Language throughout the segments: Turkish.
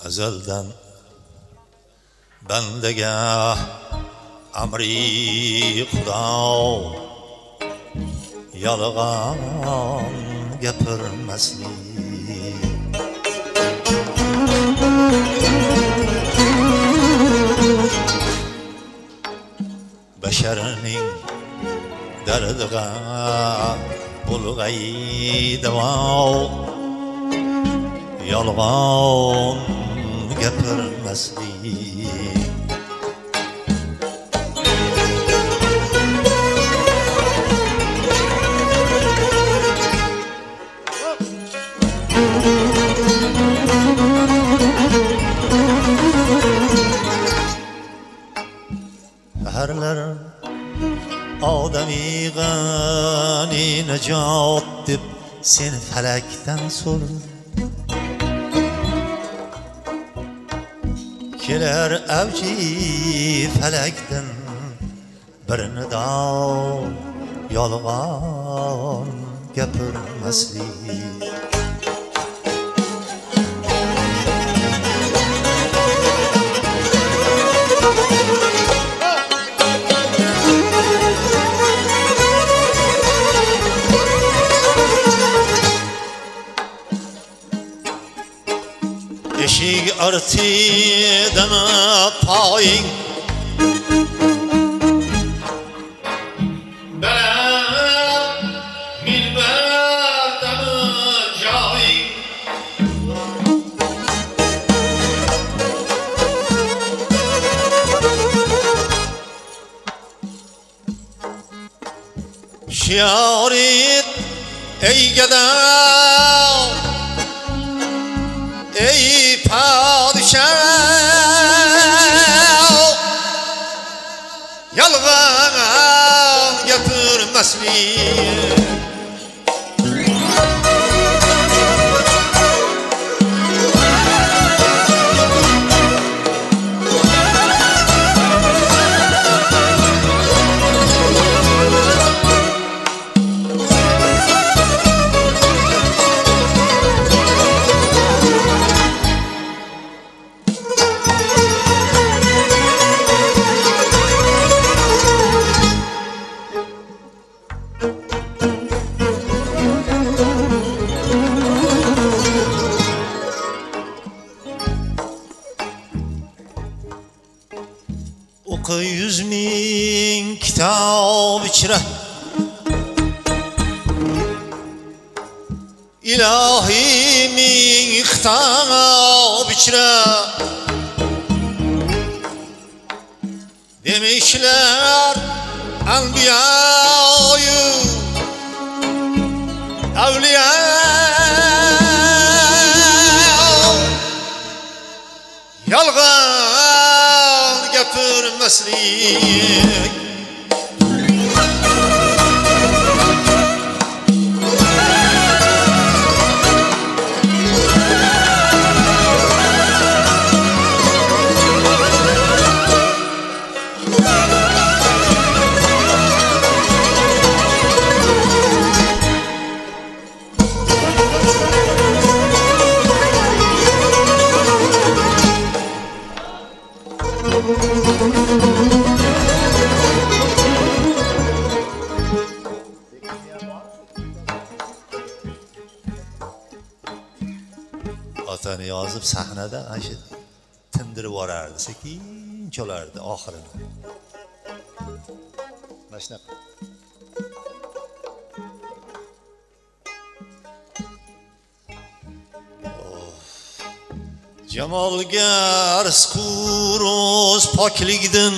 Ezelden bendege amri Xudo yolg'on gapirmaslik. Basharning dardiga bulg'ay davo yolg'on gapirmaslik. Herler odamiy g'ani najot deb seni falakdan so'rdi. Kelar avji falakdan bir nido yolg'on gapirmaslik. Eşik artidan paying ben minberden joying şiarit ey gadan ey padişah yalgan gapirmaslik. Oku 100.000 kitap içre ilahimin kitap içre demişler enbiyayı evliya yalgan gapirmaslik. Otani yozib sahnada aşı tindirib borardi, sekin cholardi oxirini. Mana shunaqa. Jamolgar skuroz pokligidin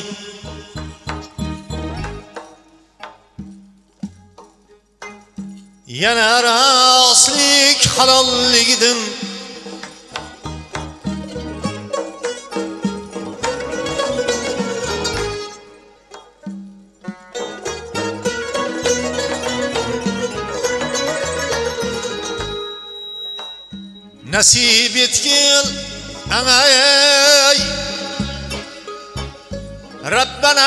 yana rostlik halolligidin nasip etgil anay Rabbana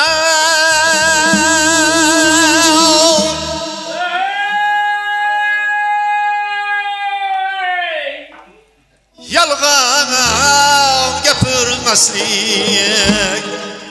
yalgana gapirmaslik.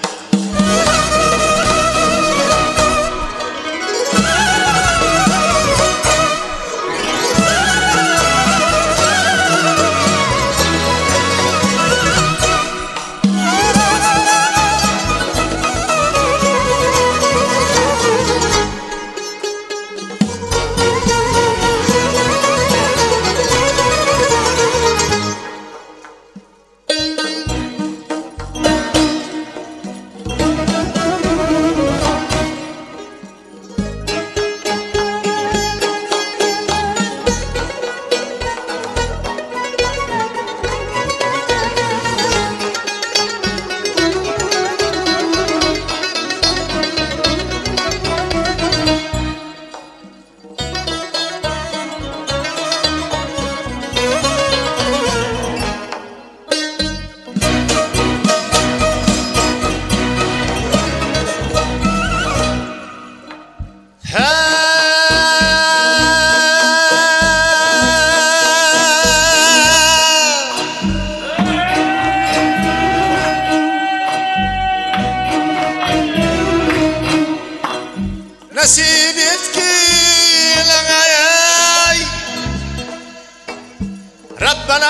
Nasip et ki langay Rabbana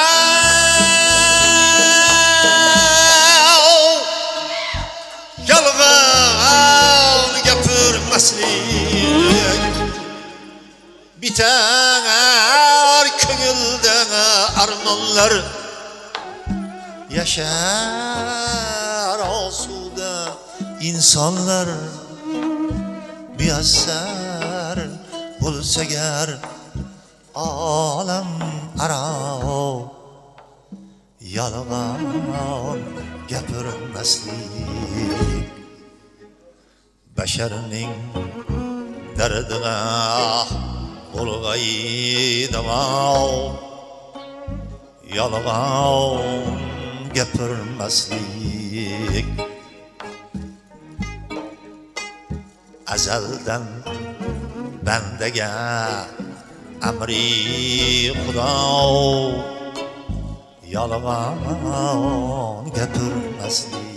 yalgan gapirmaslik. Biter köngülden armanlar, yaşar asuda insanlar. Müyesser bulsa ger alam arao, yalgan gapirmaslik. Beşerning derdine bulgaydama, yalgan gapirmaslik. Azaldan bandega amri Xudo, yalgan gapirmaslik.